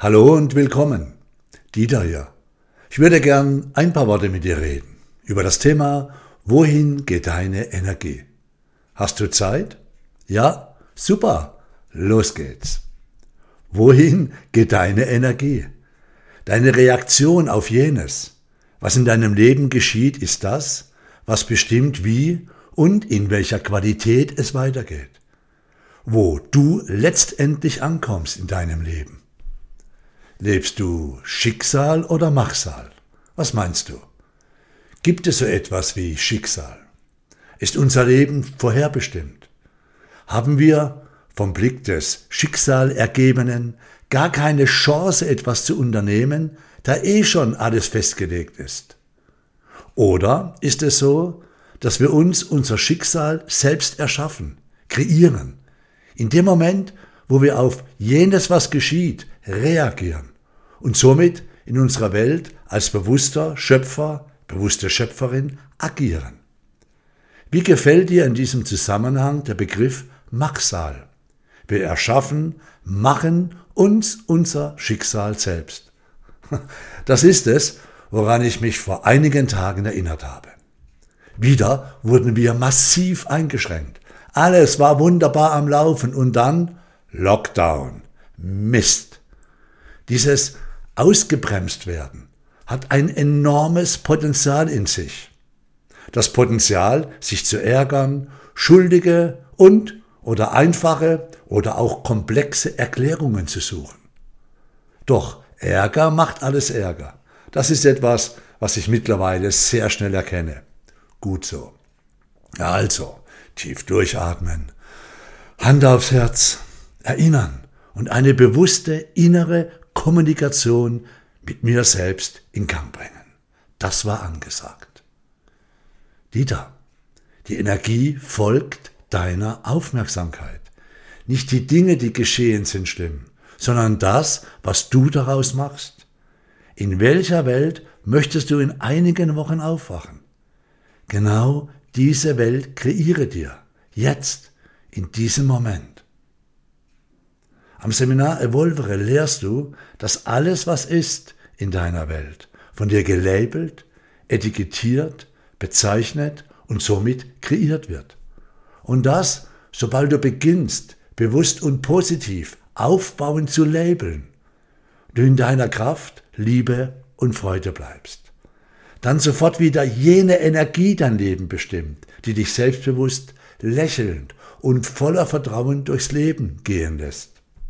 Hallo und willkommen. Dieter hier. Ich würde gern ein paar Worte mit dir reden über das Thema, wohin geht deine Energie? Hast du Zeit? Ja? Super. Los geht's. Wohin geht deine Energie? Deine Reaktion auf jenes. Was in deinem Leben geschieht, ist das, was bestimmt, wie und in welcher Qualität es weitergeht. Wo du letztendlich ankommst in deinem Leben. Lebst du Schicksal oder Machsal? Was meinst du? Gibt es so etwas wie Schicksal? Ist unser Leben vorherbestimmt? Haben wir vom Blick des Schicksalergebenen gar keine Chance, etwas zu unternehmen, da schon alles festgelegt ist? Oder ist es so, dass wir uns unser Schicksal selbst erschaffen, kreieren, in dem Moment, wo wir auf jenes, was geschieht, reagieren und somit in unserer Welt als bewusster Schöpfer, bewusste Schöpferin agieren? Wie gefällt dir in diesem Zusammenhang der Begriff Machsal? Wir erschaffen, machen uns unser Schicksal selbst. Das ist es, woran ich mich vor einigen Tagen erinnert habe. Wieder wurden wir massiv eingeschränkt. Alles war wunderbar am Laufen und dann Lockdown. Mist. Dieses ausgebremst werden hat ein enormes Potenzial in sich. Das Potenzial, sich zu ärgern, schuldige oder einfache oder auch komplexe Erklärungen zu suchen. Doch Ärger macht alles Ärger. Das ist etwas, was ich mittlerweile sehr schnell erkenne. Gut so. Also, tief durchatmen, Hand aufs Herz, erinnern und eine bewusste innere Kommunikation mit mir selbst in Gang bringen. Das war angesagt. Dieter, die Energie folgt deiner Aufmerksamkeit. Nicht die Dinge, die geschehen sind, schlimm, sondern das, was du daraus machst. In welcher Welt möchtest du in einigen Wochen aufwachen? Genau diese Welt kreiere dir, jetzt, in diesem Moment. Am Seminar Evolvere lehrst du, dass alles, was ist in deiner Welt, von dir gelabelt, etikettiert, bezeichnet und somit kreiert wird. Und das, sobald du beginnst, bewusst und positiv aufbauend zu labeln, du in deiner Kraft, Liebe und Freude bleibst. Dann sofort wieder jene Energie dein Leben bestimmt, die dich selbstbewusst, lächelnd und voller Vertrauen durchs Leben gehen lässt.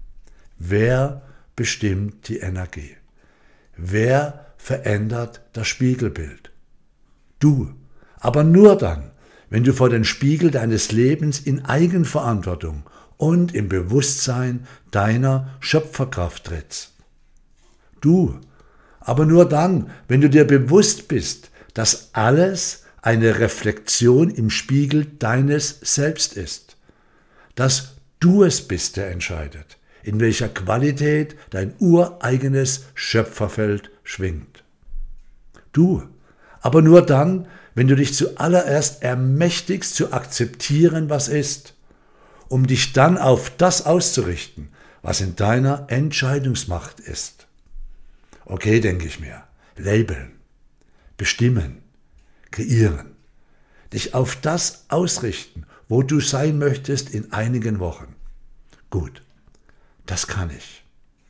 Wer bestimmt die Energie? Wer verändert das Spiegelbild? Du, aber nur dann, wenn du vor den Spiegel deines Lebens in Eigenverantwortung und im Bewusstsein deiner Schöpferkraft trittst. Du, aber nur dann, wenn du dir bewusst bist, dass alles eine Reflexion im Spiegel deines Selbst ist. Dass du es bist, der entscheidet, in welcher Qualität dein ureigenes Schöpferfeld schwingt. Du, aber nur dann, wenn du dich zuallererst ermächtigst zu akzeptieren, was ist, um dich dann auf das auszurichten, was in deiner Entscheidungsmacht ist. Okay, denke ich mir, labeln, bestimmen, kreieren, dich auf das ausrichten, wo du sein möchtest in einigen Wochen. Gut, das kann ich.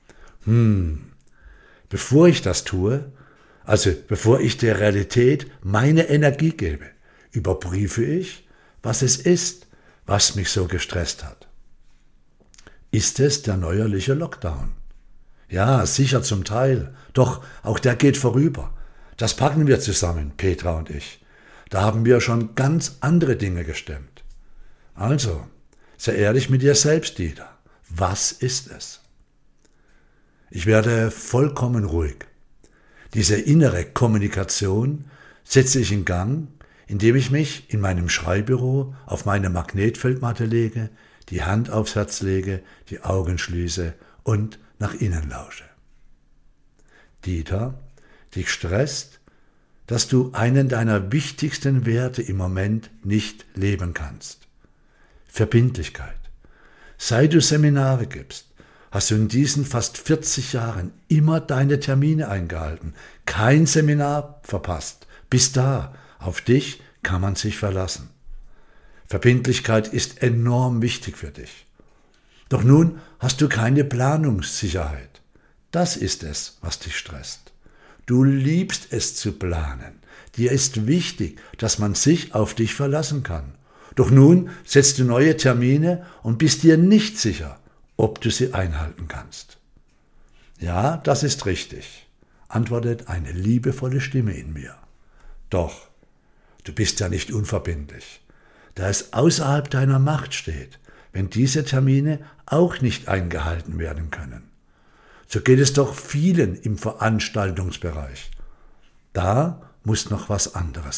Bevor ich das tue, also bevor ich der Realität meine Energie gebe, überprüfe ich, was es ist, was mich so gestresst hat. Ist es der neuerliche Lockdown? Ja, sicher zum Teil, doch auch der geht vorüber. Das packen wir zusammen, Petra und ich. Da haben wir schon ganz andere Dinge gestemmt. Also, sei ehrlich mit dir selbst, Dieter. Was ist es? Ich werde vollkommen ruhig. Diese innere Kommunikation setze ich in Gang, indem ich mich in meinem Schreibbüro auf meine Magnetfeldmatte lege, die Hand aufs Herz lege, die Augen schließe und nach innen lausche. Dieter, dich stresst, dass du einen deiner wichtigsten Werte im Moment nicht leben kannst. Verbindlichkeit. Seit du Seminare gibst, hast du in diesen fast 40 Jahren immer deine Termine eingehalten, kein Seminar verpasst. Bis da, auf dich kann man sich verlassen. Verbindlichkeit ist enorm wichtig für dich. Doch nun hast du keine Planungssicherheit. Das ist es, was dich stresst. Du liebst es zu planen. Dir ist wichtig, dass man sich auf dich verlassen kann. Doch nun setzt du neue Termine und bist dir nicht sicher, ob du sie einhalten kannst. Ja, das ist richtig, antwortet eine liebevolle Stimme in mir. Doch, du bist ja nicht unverbindlich, da es außerhalb deiner Macht steht, wenn diese Termine auch nicht eingehalten werden können. So geht es doch vielen im Veranstaltungsbereich. Da muss noch was anderes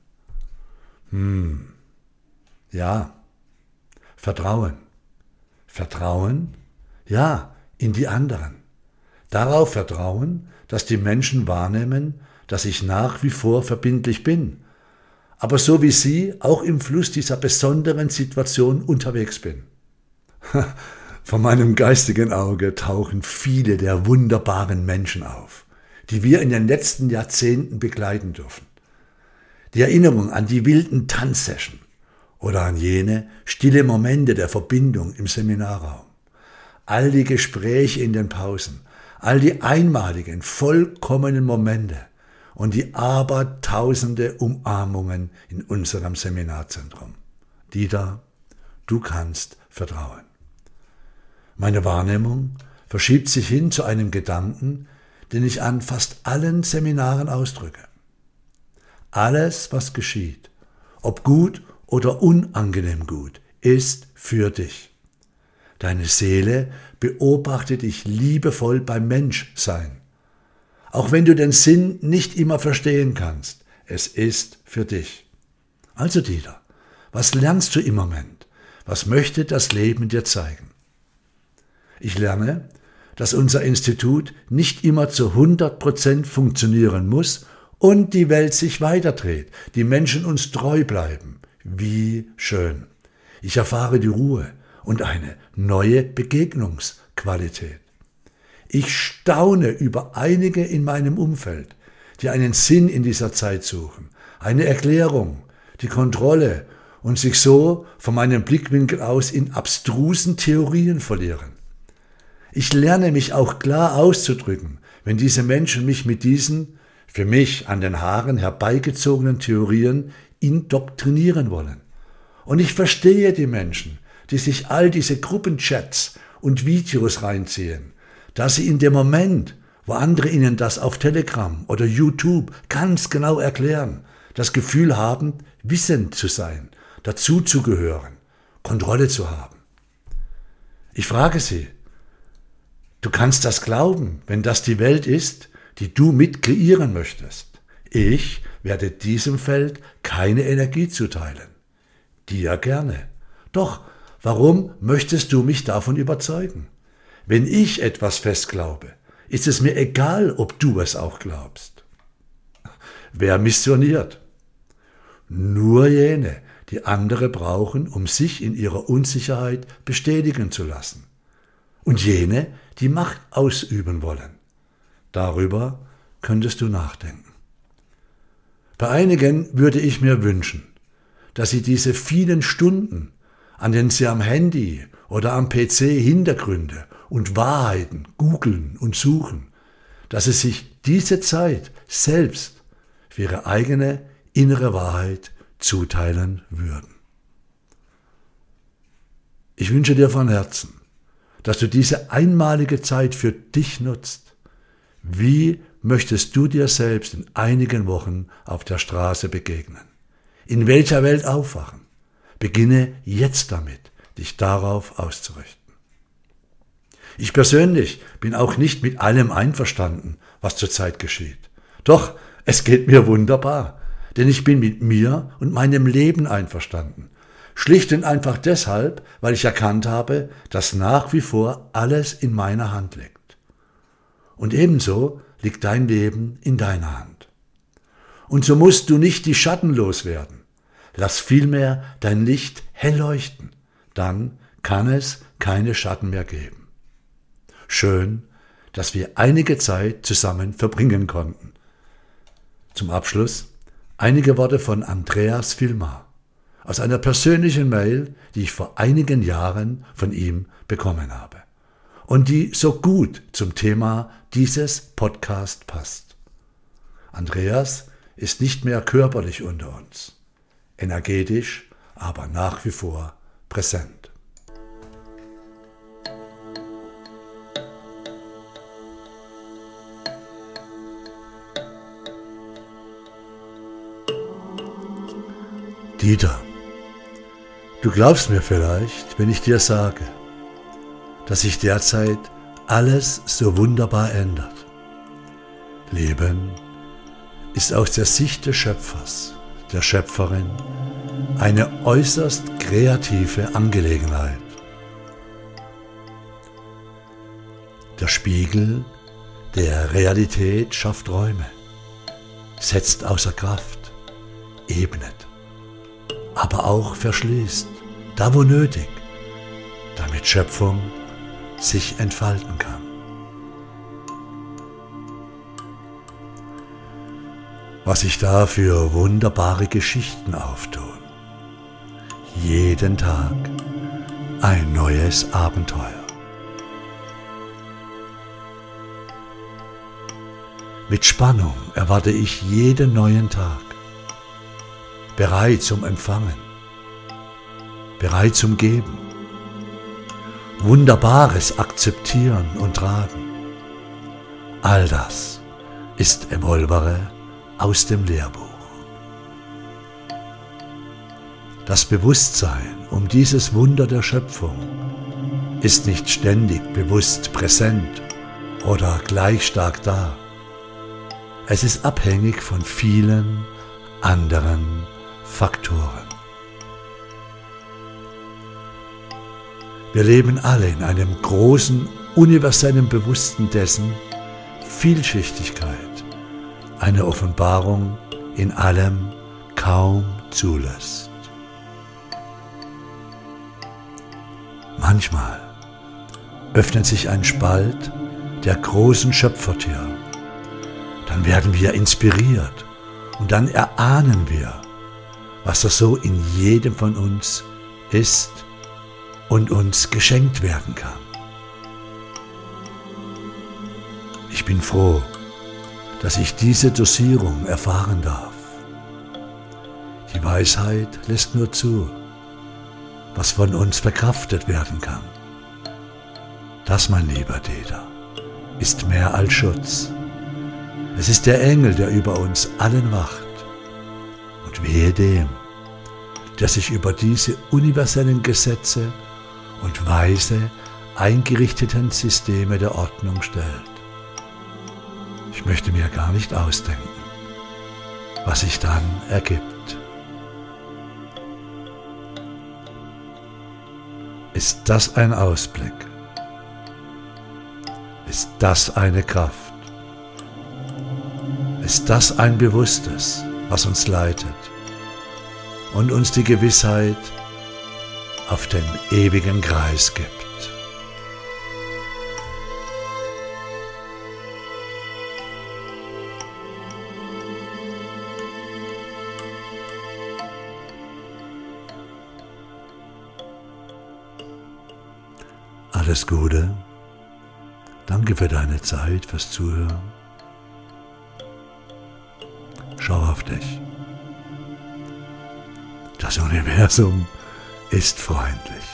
sein. Ja, Vertrauen. Vertrauen? Ja, in die anderen. Darauf vertrauen, dass die Menschen wahrnehmen, dass ich nach wie vor verbindlich bin, aber so wie sie auch im Fluss dieser besonderen Situation unterwegs bin. Vor meinem geistigen Auge tauchen viele der wunderbaren Menschen auf, die wir in den letzten Jahrzehnten begleiten dürfen. Die Erinnerung an die wilden Tanzsession oder an jene stille Momente der Verbindung im Seminarraum. All die Gespräche in den Pausen, all die einmaligen, vollkommenen Momente und die abertausende Umarmungen in unserem Seminarzentrum. Dieter, du kannst vertrauen. Meine Wahrnehmung verschiebt sich hin zu einem Gedanken, den ich an fast allen Seminaren ausdrücke. Alles, was geschieht, ob gut oder unangenehm gut, ist für dich. Deine Seele beobachtet dich liebevoll beim Menschsein. Auch wenn du den Sinn nicht immer verstehen kannst, es ist für dich. Also Dieter, was lernst du im Moment? Was möchte das Leben dir zeigen? Ich lerne, dass unser Institut nicht immer zu 100% funktionieren muss und die Welt sich weiterdreht, die Menschen uns treu bleiben. Wie schön. Ich erfahre die Ruhe und eine neue Begegnungsqualität. Ich staune über einige in meinem Umfeld, die einen Sinn in dieser Zeit suchen, eine Erklärung, die Kontrolle und sich so von meinem Blickwinkel aus in abstrusen Theorien verlieren. Ich lerne mich auch klar auszudrücken, wenn diese Menschen mich mit diesen, für mich an den Haaren herbeigezogenen Theorien indoktrinieren wollen. Und ich verstehe die Menschen, die sich all diese Gruppenchats und Videos reinziehen, dass sie in dem Moment, wo andere ihnen das auf Telegram oder YouTube ganz genau erklären, das Gefühl haben, wissend zu sein, dazuzugehören, Kontrolle zu haben. Ich frage sie, du kannst das glauben, wenn das die Welt ist, die du mit kreieren möchtest. Ich werde diesem Feld keine Energie zuteilen. Dir gerne. Doch, warum möchtest du mich davon überzeugen? Wenn ich etwas fest glaube, ist es mir egal, ob du es auch glaubst. Wer missioniert? Nur jene, die andere brauchen, um sich in ihrer Unsicherheit bestätigen zu lassen. Und jene, die Macht ausüben wollen. Darüber könntest du nachdenken. Bei einigen würde ich mir wünschen, dass sie diese vielen Stunden, an denen sie am Handy oder am PC Hintergründe und Wahrheiten googeln und suchen, dass sie sich diese Zeit selbst für ihre eigene innere Wahrheit zuteilen würden. Ich wünsche dir von Herzen, dass du diese einmalige Zeit für dich nutzt. Wie möchtest du dir selbst in einigen Wochen auf der Straße begegnen? In welcher Welt aufwachen? Beginne jetzt damit, dich darauf auszurichten. Ich persönlich bin auch nicht mit allem einverstanden, was zurzeit geschieht. Doch es geht mir wunderbar, denn ich bin mit mir und meinem Leben einverstanden. Schlicht und einfach deshalb, weil ich erkannt habe, dass nach wie vor alles in meiner Hand liegt. Und ebenso liegt dein Leben in deiner Hand. Und so musst du nicht die Schatten loswerden. Lass vielmehr dein Licht hell leuchten. Dann kann es keine Schatten mehr geben. Schön, dass wir einige Zeit zusammen verbringen konnten. Zum Abschluss einige Worte von Andreas Vilmar aus einer persönlichen Mail, die ich vor einigen Jahren von ihm bekommen habe und die so gut zum Thema dieses Podcast passt. Andreas ist nicht mehr körperlich unter uns, energetisch, aber nach wie vor präsent. Dieter, du glaubst mir vielleicht, wenn ich dir sage, dass sich derzeit alles so wunderbar ändert. Leben ist aus der Sicht des Schöpfers, der Schöpferin, eine äußerst kreative Angelegenheit. Der Spiegel der Realität schafft Räume, setzt außer Kraft, ebnet, aber auch verschließt, da wo nötig, damit Schöpfung sich entfalten kann. Was sich da für wunderbare Geschichten auftun. Jeden Tag ein neues Abenteuer. Mit Spannung erwarte ich jeden neuen Tag. Bereit zum Empfangen, bereit zum Geben, Wunderbares akzeptieren und tragen. All das ist Evolvere aus dem Lehrbuch. Das Bewusstsein um dieses Wunder der Schöpfung ist nicht ständig bewusst präsent oder gleich stark da. Es ist abhängig von vielen anderen Faktoren. Wir leben alle in einem großen, universellen Bewusstsein dessen Vielschichtigkeit eine Offenbarung in allem kaum zulässt. Manchmal öffnet sich ein Spalt der großen Schöpfertür. Dann werden wir inspiriert und dann erahnen wir, was da so in jedem von uns ist und uns geschenkt werden kann. Ich bin froh, dass ich diese Dosierung erfahren darf. Die Weisheit lässt nur zu, was von uns verkraftet werden kann. Das, mein lieber Dieter, ist mehr als Schutz. Es ist der Engel, der über uns allen wacht. Und wehe dem, der sich über diese universellen Gesetze und weise eingerichteten Systeme der Ordnung stellt. Ich möchte mir gar nicht ausdenken, was sich dann ergibt. Ist das ein Ausblick? Ist das eine Kraft? Ist das ein Bewusstes, was uns leitet und uns die Gewissheit auf den ewigen Kreis gibt? Alles Gute, danke für deine Zeit, fürs Zuhören. Schau auf dich. Das Universum ist freundlich.